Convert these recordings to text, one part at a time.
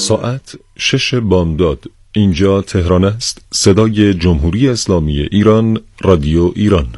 ساعت 6 بامداد. اینجا تهران است. صدای جمهوری اسلامی ایران، رادیو ایران.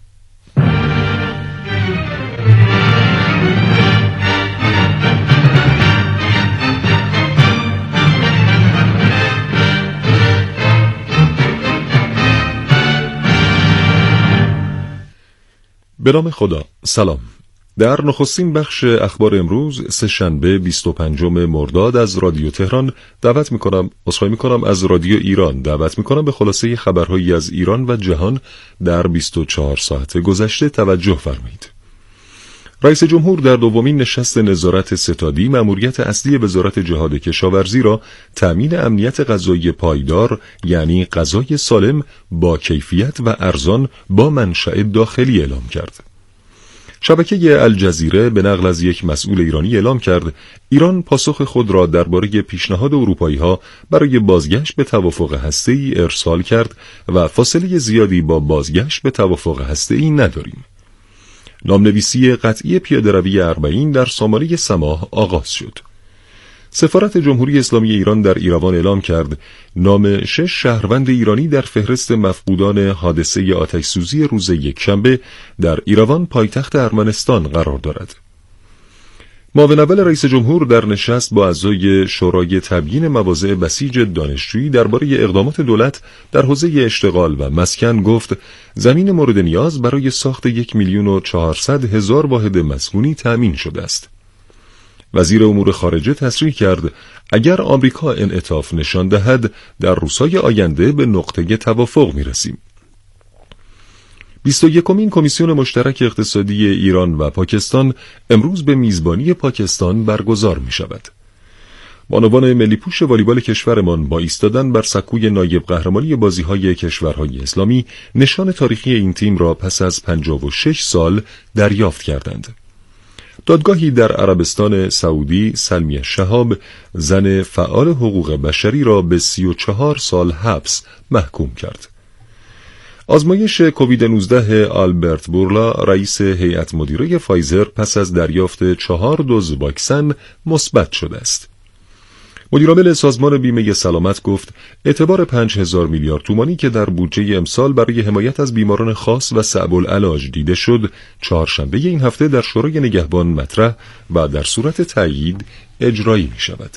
به نام خدا. سلام. در نخستین بخش اخبار امروز سه‌شنبه 25 مرداد از رادیو تهران عذرخواهی میکنم از رادیو ایران دعوت میکنم به خلاصه خبرهایی از ایران و جهان در 24 ساعت گذشته توجه فرمایید. رئیس جمهور در دومین نشست نظارت ستادی مأموریت اصلی وزارت جهاد کشاورزی را تأمین امنیت غذایی پایدار، یعنی غذای سالم با کیفیت و ارزان با منشأ داخلی اعلام کرد. شبکه الجزیره به نقل از یک مسئول ایرانی اعلام کرد ایران پاسخ خود را درباره پیشنهاد اروپایی‌ها برای بازگشت به توافق هسته‌ای ارسال کرد و فاصله زیادی با بازگشت به توافق هسته‌ای نداریم. نامنویسی قطعی پیاده‌روی اربعین در سامانه سماح آغاز شد. سفارت جمهوری اسلامی ایران در ایروان اعلام کرد نام 6 شهروند ایرانی در فهرست مفقودان حادثه آتش‌سوزی روز یکشنبه در ایروان پایتخت ارمنستان قرار دارد. معاون اول رئیس جمهور در نشست با اعضای شورای تبیین مواضع بسیج دانشجویی درباره اقدامات دولت در حوزه اشتغال و مسکن گفت زمین مورد نیاز برای ساخت 1,400,000 واحد مسکونی تأمین شده است. وزیر امور خارجه تصریح کرد اگر آمریکا انعطاف نشان دهد در روزهای آینده به نقطه توافق می‌رسیم. 21مین کمیسیون مشترک اقتصادی ایران و پاکستان امروز به میزبانی پاکستان برگزار می‌شود. بانوان ملی پوش والیبال کشورمان با ایستادن بر سکوی نایب قهرمانی بازی‌های کشورهای اسلامی نشان تاریخی این تیم را پس از 56 سال دریافت کردند. دادگاهی در عربستان سعودی سلمیه شهاب زن فعال حقوق بشری را به 34 سال حبس محکوم کرد. آزمایش کووید 19 آلبرت بورلا رئیس هیئت مدیره فایزر پس از دریافت 4 دوز واکسن مثبت شده است. مدیرعامل سازمان بیمه سلامت گفت اعتبار 5,000 میلیارد تومانی که در بودجه امسال برای حمایت از بیماران خاص و صعب العلاج دیده شد چهارشنبه این هفته در شورای نگهبان مطرح و در صورت تأیید اجرایی می شود.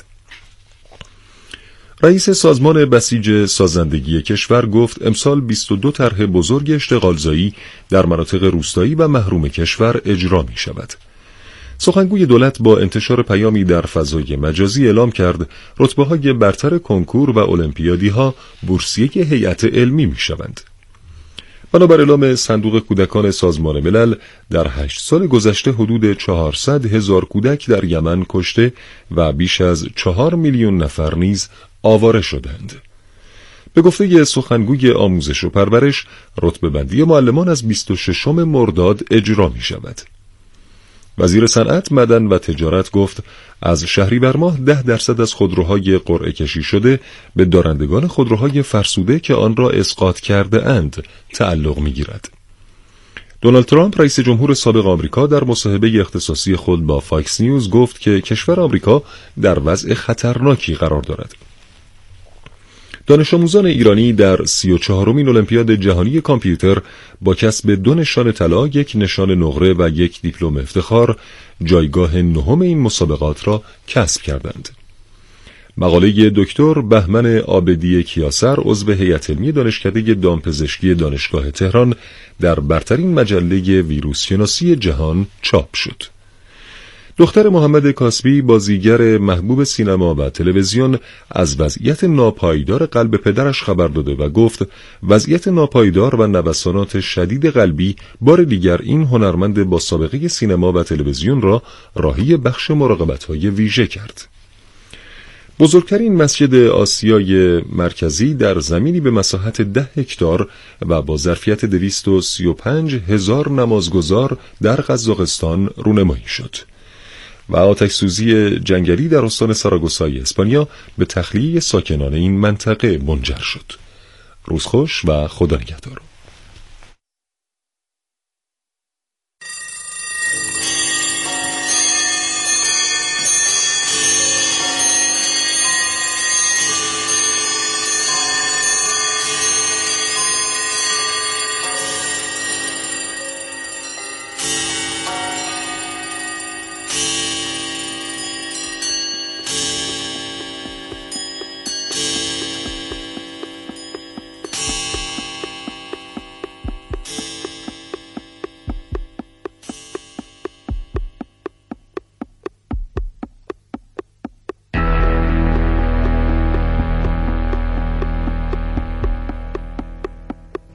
رئیس سازمان بسیج سازندگی کشور گفت امسال 22 طرح بزرگ اشتغالزایی در مناطق روستایی و محروم کشور اجرا می شود. سخنگوی دولت با انتشار پیامی در فضای مجازی اعلام کرد رتبه‌های برتر کنکور و المپیادی‌ها بورسیه هیئت علمی می‌شوند. بنابر اعلام صندوق کودکان سازمان ملل در 8 سال گذشته حدود 400,000 کودک در یمن کشته و بیش از 4 میلیون نفر نیز آواره شدند. به گفته سخنگوی آموزش و پرورش رتبه‌بندی معلمان از 26 مرداد اجرا می‌شود. وزیر صنعت، معدن و تجارت گفت از شهریور ماه 10% از خودروهای قرعه کشی شده به دارندگان خودروهای فرسوده که آن را اسقاط کرده اند تعلق می‌گیرد. دونالد ترامپ رئیس جمهور سابق آمریکا در مصاحبه اختصاصی خود با فاکس نیوز گفت که کشور آمریکا در وضع خطرناکی قرار دارد. دانش آموزان ایرانی در 34مین المپیاد جهانی کامپیوتر با کسب 2 نشان طلا، 1 نشان نقره و 1 دیپلم افتخار جایگاه 9 این مسابقات را کسب کردند. مقاله دکتر بهمن عابدی کیاسر عضو هیئت علمی دانشکده دامپزشکی دانشگاه تهران در برترین مجله ویروس شناسی جهان چاپ شد. دختر محمد کاسبی بازیگر محبوب سینما و تلویزیون از وضعیت ناپایدار قلب پدرش خبر داده و گفت وضعیت ناپایدار و نوسانات شدید قلبی بار دیگر این هنرمند با سابقه سینما و تلویزیون را راهی بخش مراقبت‌های ویژه کرد. بزرگترین مسجد آسیای مرکزی در زمینی به مساحت 10 هکتار و با ظرفیت 235,000 نمازگزار در قزاقستان رونمایی شد. و آتش‌سوزی جنگلی در استان ساراگوسای اسپانیا به تخلیه ساکنان این منطقه منجر شد. روز خوش و خدا نگهدار.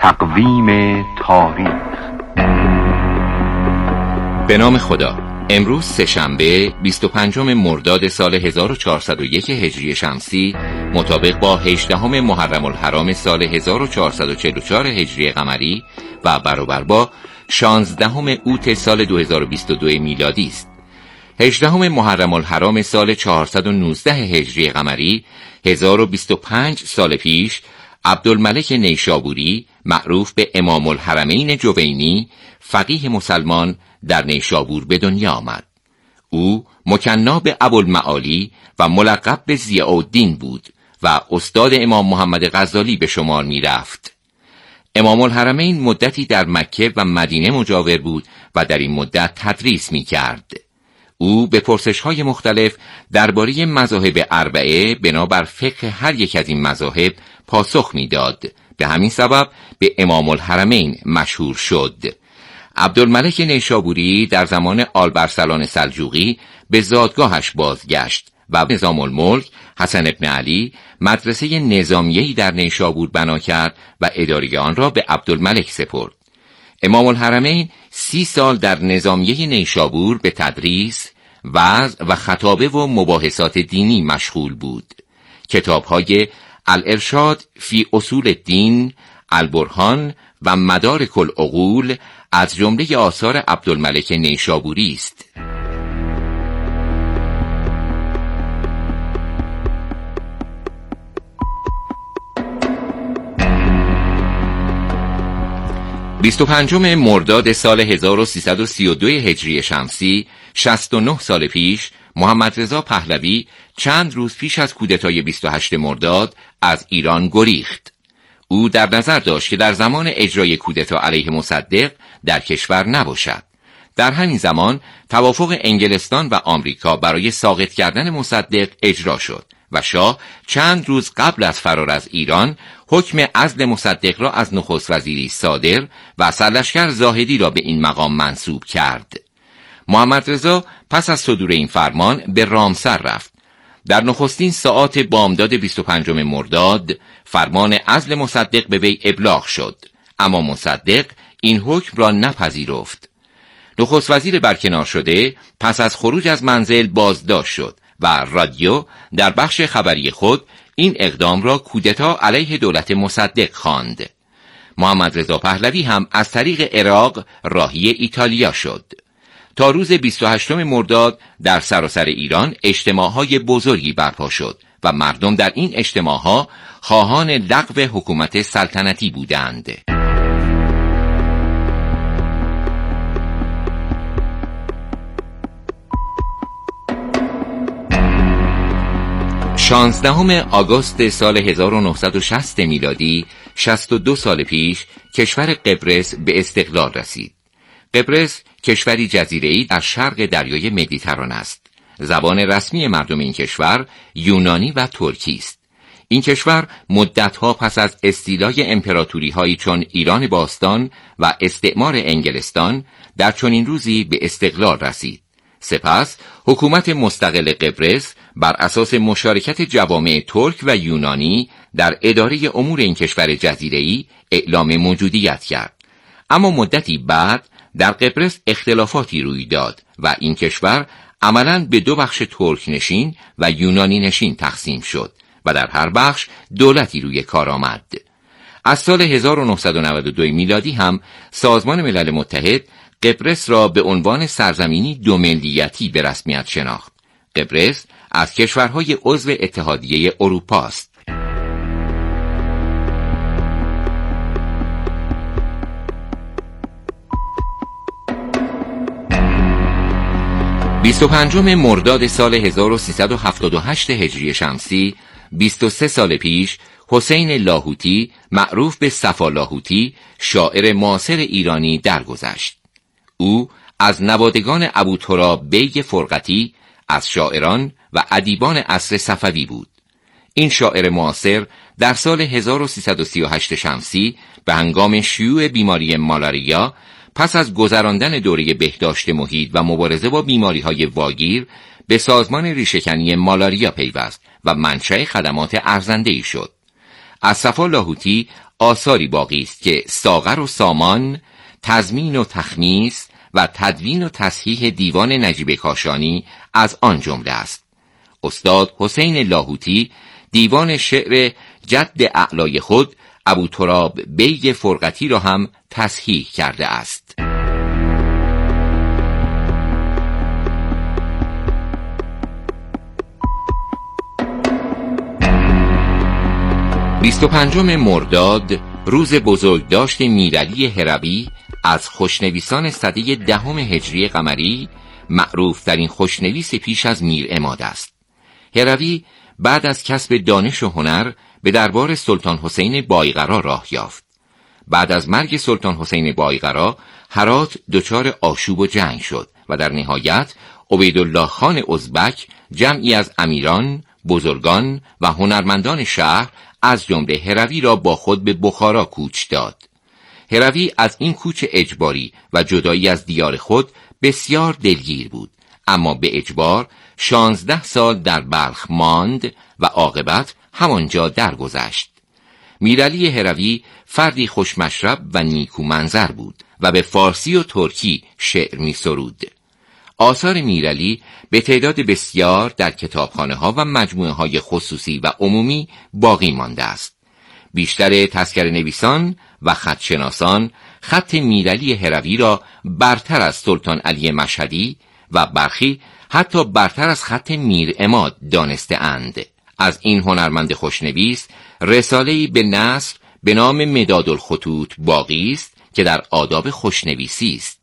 تقویم تاریخ. به نام خدا. امروز سه‌شنبه 25 مرداد سال 1401 هجری شمسی مطابق با 18 محرم الحرام سال 1444 هجری قمری و برابر با 16 اوت سال 2022 میلادی است. 18 محرم الحرام سال 419 هجری قمری 1025 سال پیش عبدالملک نیشابوری معروف به امام الحرمین جوینی فقیه مسلمان در نیشابور به دنیا آمد. او مکنا به ابوالمعالی و ملقب به ضیاءالدین بود و استاد امام محمد غزالی به شمار می رفت. امام الحرمین مدتی در مکه و مدینه مجاور بود و در این مدت تدریس می کرد. او به پرسش‌های مختلف درباره مذاهب اربعه بنابر فقه هر یک از این مذاهب پاسخ می‌داد. به همین سبب به امام الحرمین مشهور شد. عبدالملک نیشابوری در زمان آلبرسلان سلجوقی به زادگاهش بازگشت و نظام الملک حسن ابن علی مدرسه نظامیه‌ای در نیشابور بنا کرد و اداره آن را به عبدالملک سپرد. امام الحرمین 30 سال در نظامیه نیشابور به تدریس، وعظ و خطابه و مباحثات دینی مشغول بود. کتاب‌های الارشاد فی اصول الدین، البرهان و مدارک العقول از جمله آثار عبدالملک نیشابوری است. بیست و پنجم مرداد سال 1332 هجری شمسی 69 سال پیش محمد رضا پهلوی چند روز پیش از کودتای 28 مرداد از ایران گریخت. او در نظر داشت که در زمان اجرای کودتا علیه مصدق در کشور نباشد. در همین زمان توافق انگلستان و آمریکا برای ساقط کردن مصدق اجرا شد و شاه چند روز قبل از فرار از ایران حکم عزل مصدق را از نخست وزیری صادر و سرلشکر زاهدی را به این مقام منصوب کرد. محمد رضا پس از صدور این فرمان به رامسر رفت. در نخستین ساعات بامداد 25 مرداد فرمان عزل مصدق به وی ابلاغ شد، اما مصدق این حکم را نپذیرفت. نخست وزیر برکنار شده پس از خروج از منزل بازداشت شد و رادیو در بخش خبری خود این اقدام را کودتا علیه دولت مصدق خواند. محمد رضا پهلوی هم از طریق عراق راهی ایتالیا شد. تا روز 28 مرداد در سراسر ایران اجتماعهای بزرگی برپا شد و مردم در این اجتماعها خواهان لغو حکومت سلطنتی بودند. شانزدهم آگوست سال 1960 میلادی 62 سال پیش کشور قبرس به استقلال رسید. قبرس کشوری جزیره‌ای در شرق دریای مدیترانه است. زبان رسمی مردم این کشور یونانی و ترکی است. این کشور مدتها پس از استیلای امپراتوری‌هایی چون ایران باستان و استعمار انگلستان در چنین روزی به استقلال رسید. سپس حکومت مستقل قبرس بر اساس مشارکت جوامع ترک و یونانی در اداره امور این کشور جزیره‌ای اعلام موجودیت کرد. اما مدتی بعد در قبرس اختلافاتی روی داد و این کشور عملاً به دو بخش ترک نشین و یونانی نشین تقسیم شد و در هر بخش دولتی روی کار آمد. از سال 1992 میلادی هم سازمان ملل متحد قبرس را به عنوان سرزمینی دو ملیتی به رسمیت شناخت. قبرس از کشورهای عضو اتحادیه اروپا است. بیست و پنجم مرداد سال 1378 هجری شمسی 23 سال پیش حسین لاهوتی معروف به صفا لاهوتی شاعر معاصر ایرانی درگذشت. او از نوادگان ابوتراب بیگ فرقتی از شاعران و ادیبان عصر صفوی بود. این شاعر معاصر در سال 1338 شمسی به هنگام شیوع بیماری مالاریا پس از گذراندن دوره بهداشت محیط و مبارزه با بیماری‌های واگیر به سازمان ریشه‌کنی مالاریا پیوست و منشأ خدمات ارزنده‌ای شد. از صفا لاهوتی آثاری باقی است که ساغر و سامان، تضمین و تخمیس و تدوین و تصحیح دیوان نجیب کاشانی از آن جمله است. استاد حسین لاهوتی دیوان شعر جد اعلای خود ابوتراب بیگ فرقتی را هم تصحیح کرده است. 25 مرداد روز بزرگداشت میرعلی هروی از خوشنویسان سده 10 هجری قمری، معروف ترین خوشنویس پیش از میرعماد است. هروی بعد از کسب دانش و هنر به دربار سلطان حسین بایقرا راه یافت. بعد از مرگ سلطان حسین بایقرا هرات دچار آشوب و جنگ شد و در نهایت عبیدالله خان ازبک جمعی از امیران، بزرگان و هنرمندان شهر از جمله هروی را با خود به بخارا کوچ داد. هروی از این کوچ اجباری و جدایی از دیار خود بسیار دلگیر بود، اما به اجبار 16 سال در بلخ ماند و عاقبت همانجا درگذشت. میرعلی هروی فردی خوشمشرب و نیکو منظر بود و به فارسی و ترکی شعر می سرود. آثار میرعلی به تعداد بسیار در کتابخانه ها و مجموعه های خصوصی و عمومی باقی مانده است. بیشتر تذکره نویسان و خطشناسان خط میرعلی هروی را برتر از سلطان علی مشهدی و برخی حتی برتر از خط میرعماد دانسته اند. از این هنرمند خوشنویس رساله‌ای به نثر به نام مداد الخطوط باقی است که در آداب خوشنویسی است.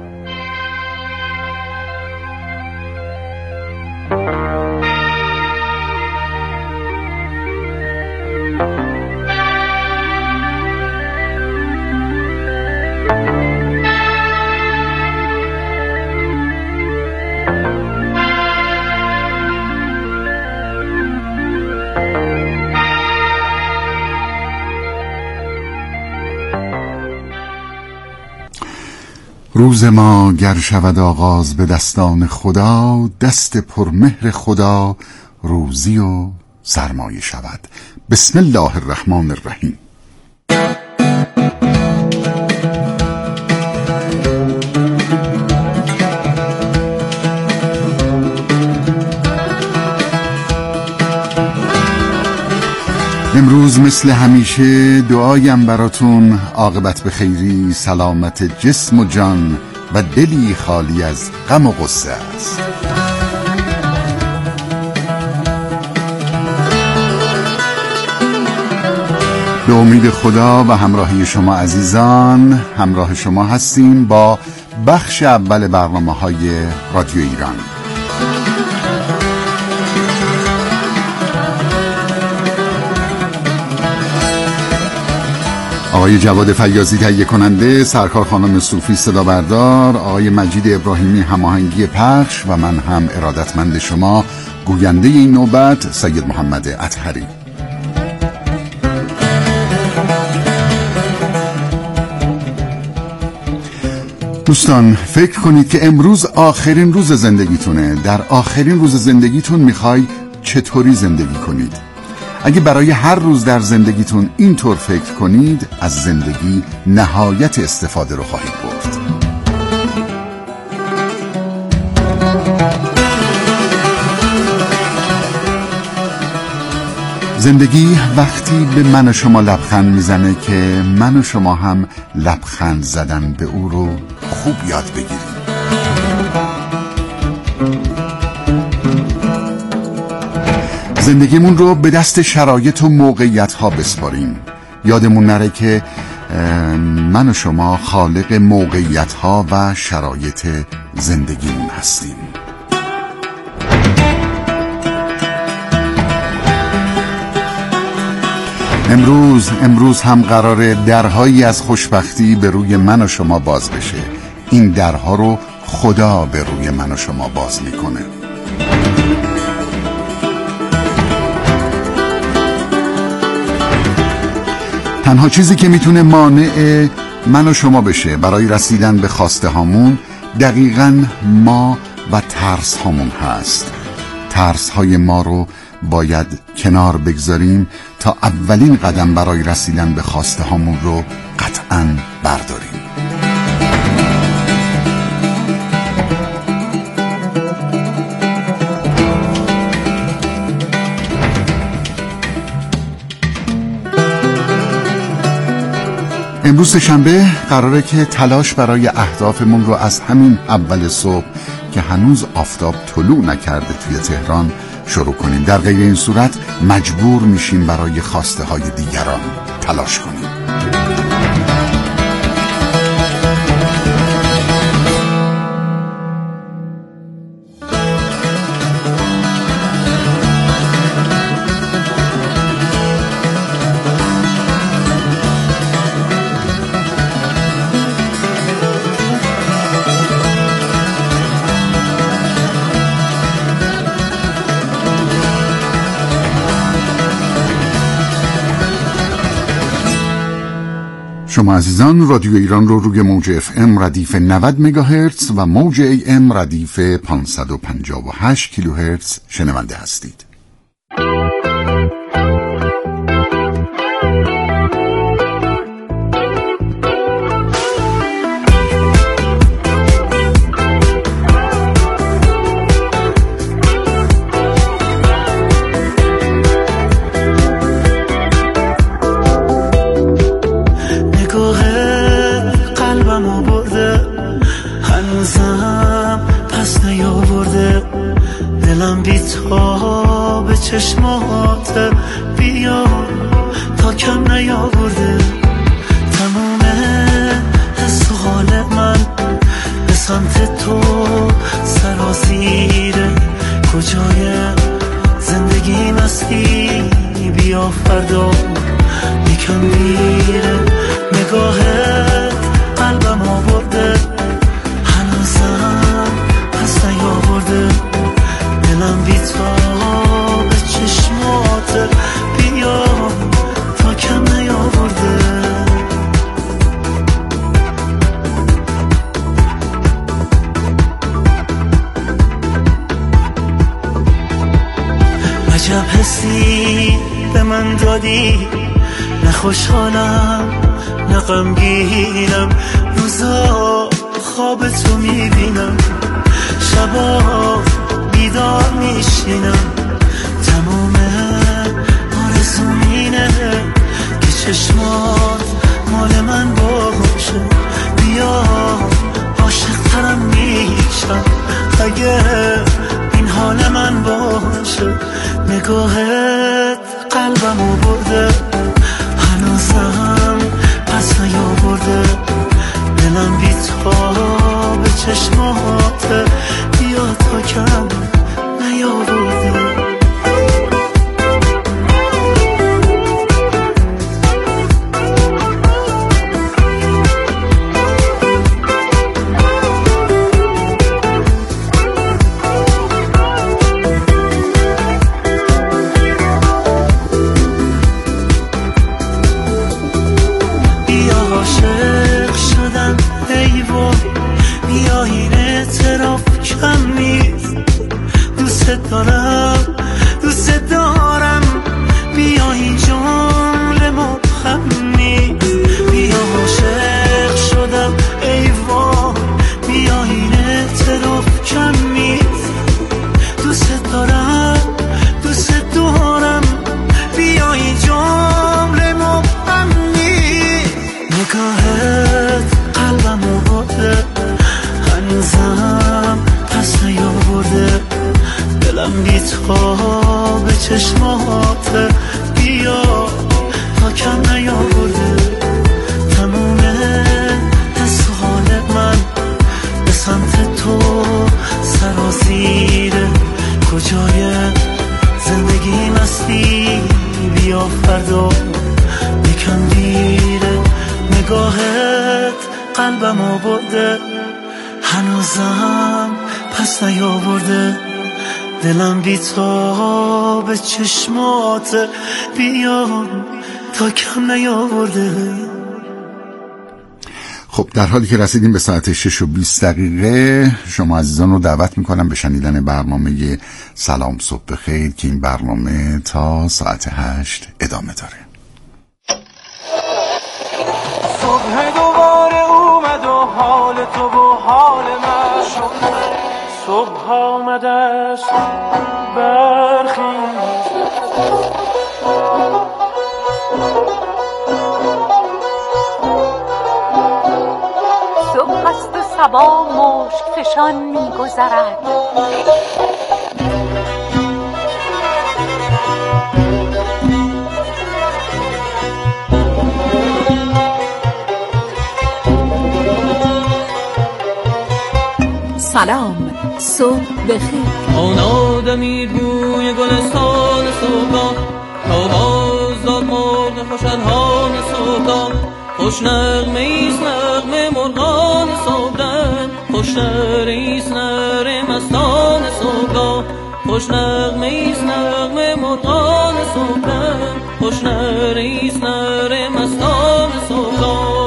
روز ما گر شود آغاز به دستان خدا، دست پرمهر خدا روزی و سرمایه شود. بسم الله الرحمن الرحیم. امروز مثل همیشه دعایم براتون عاقبت به خیری، سلامت جسم و جان و دلی خالی از غم و غصه است. به امید خدا و همراهی شما عزیزان همراه شما هستیم با بخش اول برنامه‌های رادیو ایران. آقای جواد فیاضی تهیه کننده، سرکار خانم صوفی صدا بردار، آقای مجید ابراهیمی هماهنگی پخش و من هم ارادتمند شما گوینده این نوبت سید محمد اطهری. دوستان فکر کنید که امروز آخرین روز زندگیتونه. در آخرین روز زندگیتون میخوای چطوری زندگی کنید؟ اگه برای هر روز در زندگیتون اینطور فکر کنید، از زندگی نهایت استفاده رو خواهید برد. زندگی وقتی به من و شما لبخند میزنه که من و شما هم لبخند زدن به او رو خوب یاد بگیریم. زندگیمون رو به دست شرایط و موقعیت ها بسپاریم. یادمون نره که من و شما خالق موقعیت ها و شرایط زندگیمون هستیم. امروز هم قراره درهایی از خوشبختی به روی من و شما باز بشه. این درها رو خدا به روی من و شما باز میکنه. تنها چیزی که میتونه مانع من و شما بشه برای رسیدن به خواسته هامون دقیقاً ما و ترس هامون هست. ترس های ما رو باید کنار بگذاریم تا اولین قدم برای رسیدن به خواسته هامون رو قطعاً برداریم. امروز شنبه قراره که تلاش برای اهدافمون رو از همین اول صبح که هنوز آفتاب طلوع نکرده توی تهران شروع کنیم. در غیر این صورت مجبور میشیم برای خواسته های دیگران تلاش کنیم. شما عزیزان رادیو ایران رو روی موج FM ردیف 90 مگاهرتز و موج AM ردیف 558 کیلوهرتز شنونده هستید. چشمات بیا تا کم نیاورده تموم حس و حال من به سمت تو سراسیره کجای زندگی مستی بیا فردا یکم میره نگاهت قلبم آورده هنوزم پس نیاورده دلم بی تو چشمات بیا تا کم نیاورده عجب حسی به من دادی نه خوشحالم نه غمگینم روزا خواب تو میبینم شبا بیدار میشینم تمام آرزوم اینه که چشمات مال من باشه بیا عاشق ترم میشم اگه این حال من باشه نگاهت قلبمو برده هنوزم پس نیاورده دلم بی تو به چشمات بیا تا کم نیاورده دوست دارم بیا این جمله مبهم نیست بیا عاشق شدم ای وای بیا این اعتراف کم نیست دوست دارم بیا این جمله مبهم نیست نگاهت قلبمو برده هنوزم پس نیاورده دلم بی تو به چشمات بیا تا کم نیاورده تموم حس و حال من به سمت تو سراسیره کجای زندگی مستی بیا فردا یکم دیره نگاهت قلبمو برده هنوزم پس نیاورده دلم بی تو به چشمات بیا تا کم نیاورده. خب در حالی که رسیدیم به ساعت 6:20 شما عزیزان رو دعوت میکنم به شنیدن برنامه سلام صبح بخیر که این برنامه تا ساعت 8 ادامه داره. صبح دوباره اومد و حال تو و حال من صبح آمده است برخیز صبح است و صبا مشک فشان می‌گذرد سلام صبح بخیر. آن آدمی بوی گلستان صبح تا باز داد مرغ خوشنهان صبح خوش نغمه ایست نغمه مرغان صبح خوش نره ایست نره مستان صبح خوش نغمه ایست نغمه مرغان صبح خوش نره ایست نره مستان صبح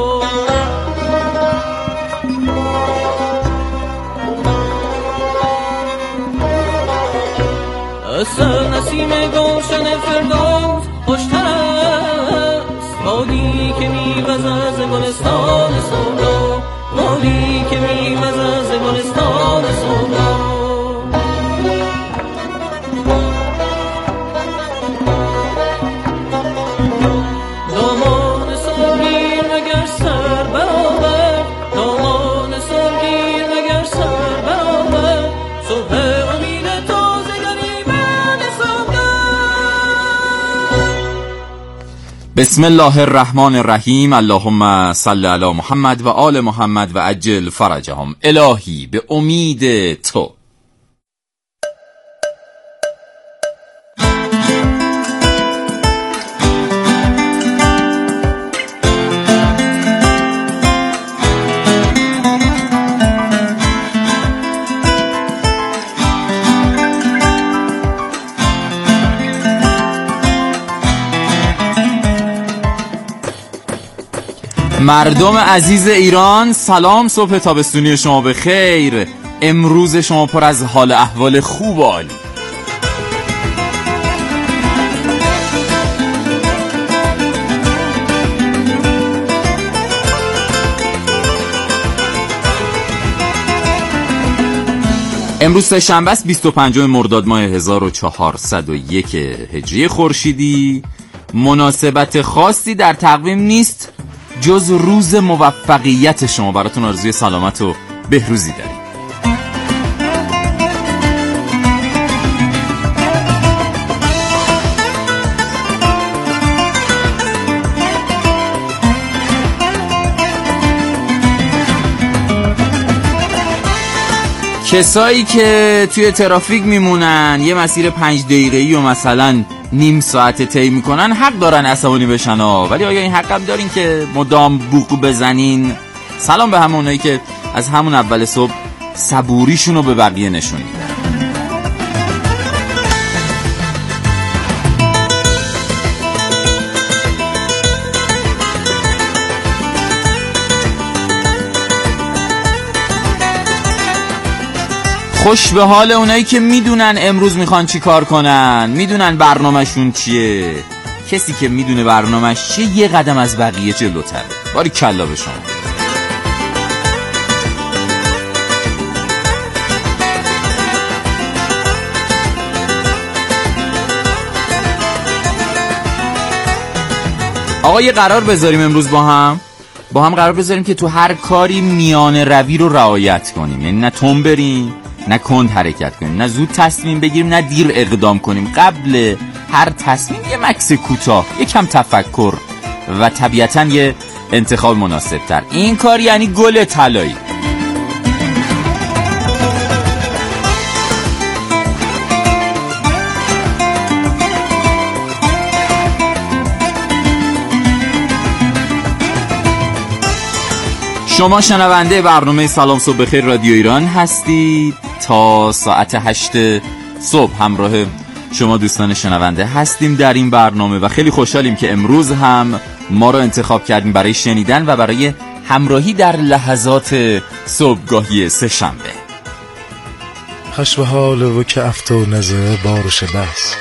نسیم گلشن فردوس خوشتر است بادی که میوزد از گلستان صبح بادی که میوزد از گلستان صبح دامان صبحگیر مگر سر برآورد دامان صبحگیر مگر سر برآورد صبح بسم الله الرحمن الرحیم. اللهم صل علی محمد و آل محمد و عجل فرجهم. الهی به امید تو. مردم عزیز ایران، سلام، صبح تابستونی شما به خیر. امروز شما پر از حال احوال خوب و عالی. امروز سه‌شنبه است 25 مرداد ماه 1401 هجری خورشیدی. مناسبت خاصی در تقویم نیست جز روز موفقیت شما. براتون آرزوی سلامت و بهروزی داریم. کسایی که توی ترافیک میمونن یه مسیر 5 دقیقه‌ای و مثلا نیم ساعت طی میکنن حق دارن عصبانی بشن ولی آیا این حق هم دارین که مدام بوق بزنین؟ سلام به همونایی که از همون اول صبح صبوریشون رو به بقیه نشون میدن. خوش به حال اونایی که میدونن امروز میخوان چی کار کنن، میدونن برنامهشون چیه. کسی که میدونه برنامهش چیه یه قدم از بقیه جلوتره. باری کلا به شما. آقا یه قرار بذاریم امروز با هم قرار بذاریم که تو هر کاری میانه روی رو رعایت کنیم. یعنی نه تون بریم نه کند حرکت کنیم، نه زود تصمیم بگیریم نه دیر اقدام کنیم. قبل هر تصمیم یه مکث کوتاه، یکم تفکر و طبیعتاً یه انتخاب مناسب تر. این کار یعنی گل طلایی. شما شنونده برنامه سلام صبح بخیر رادیو ایران هستید. تا ساعت 8 صبح همراه شما دوستان شنونده هستیم در این برنامه و خیلی خوشحالیم که امروز هم ما رو انتخاب کردیم برای شنیدن و برای همراهی در لحظات صبحگاهی سه‌شنبه. خشب حال و که افتو نزه بارش بس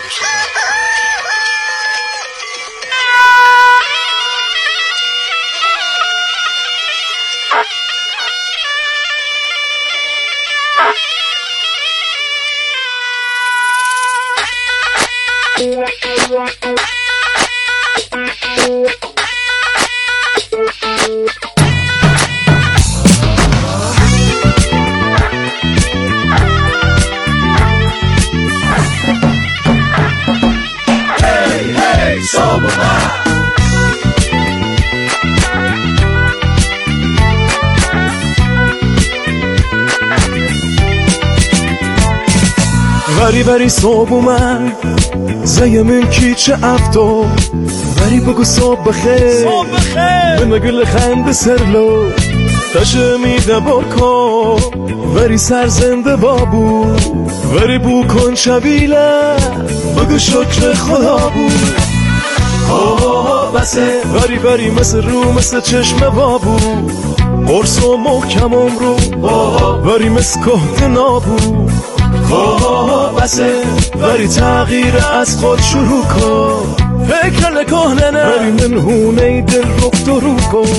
وری صبح اومد زیمن کیچه افتو وری بگو صبح بخیر بمگل خند سرلو تشه میده بکو وری سرزنده بابو وری بو کن شبیله بگو شکر خدا بود بسه وری مثل رو مثل چشم بابو قرص و محکم رو وری مثل کهد نابو بسه وری تغییر از خود شروع کن فکر نکهنه نه وری منهونه دل رفت و رو کن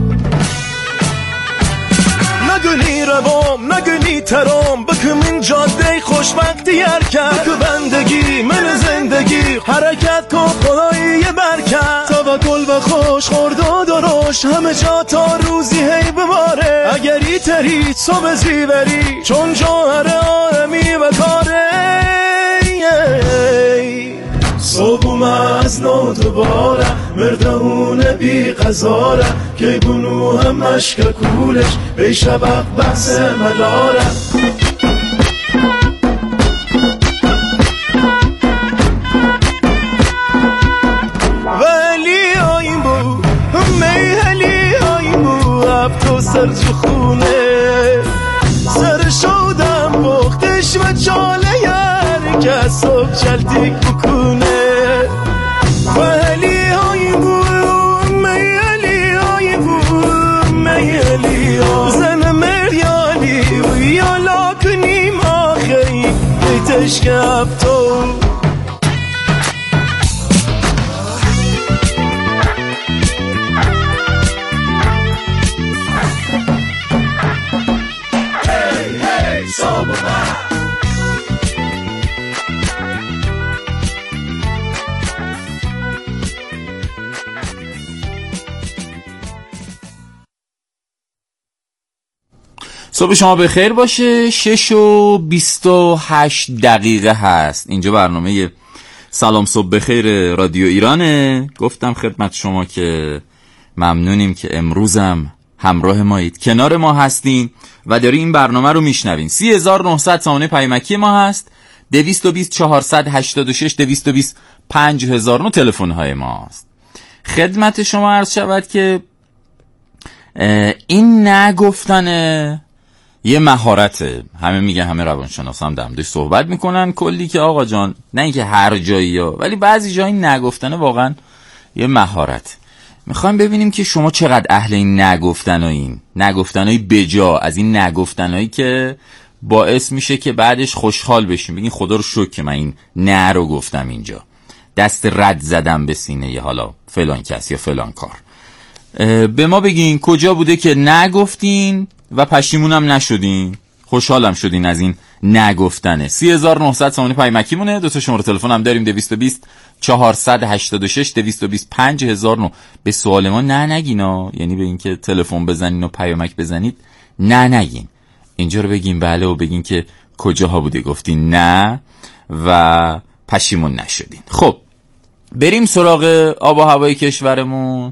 نگنی روام نگنی ترام بکم این جاده خوشبختی حرکت بکو بندگی من زندگی حرکت کن خدایی یه برکت توکل و خوش خورد و درشت همه جا تا روزی هی بباره اگری تری صبح زیوری چون جوهر آرمی و کاره صبح از نو دوباره مردهونه بی قضاره که بونو هم مشک کولش بی شبق بحث ملاره ولی آیم بو میهلی آیم بو اب تو سر جو خونه سر شودم بختش و چاله یار که صبح چلتیک بکنه ولی آیم بو میهلی آیم بو میهلی زن مریالی و یالا کنیم آخی بیتش که اب تو صبح شما بخیر باشه. 6:28 هست. اینجا برنامه سلام صبح بخیر رادیو ایرانه. گفتم خدمت شما که ممنونیم که امروزم همراه مایید، کنار ما هستین و داری این برنامه رو میشنوین. 3900 سامانه پیامکی ما هست، 220 486 220 5009 تلفن های ماست. خدمت شما عرض شود که این نگفتن یه مهارته. همه میگن، همه روانشناسا هم دمدش صحبت میکنن کلی که آقا جان نه اینکه هر جایی ها، ولی بعضی جایی نگفتن واقعا یه مهارت. میخوایم ببینیم که شما چقدر اهل این نگفتنایی بجا، از این نگفتنایی که باعث میشه که بعدش خوشحال بشیم، بگین خدا رو شکر که من این نه رو گفتم، اینجا دست رد زدم به سینه یه حالا فلان کس یا فلان کار. به ما بگین کجا بوده که نگفتین و پشیمونم نشدین، خوشحالم شدین از این نگفتنه. 3900 سامانه پیامکی مونه. دو تا شماره تلفن هم داریم، 220 486 220 5009. به سوال ما نه نگینا، یعنی به این که تلفن بزنین و پیامک بزنید نه نگین، اینجا رو بگین بله و بگین که کجاها بوده گفتین نه و پشیمون نشدین. خب بریم سراغ آب و هوای کشورمون.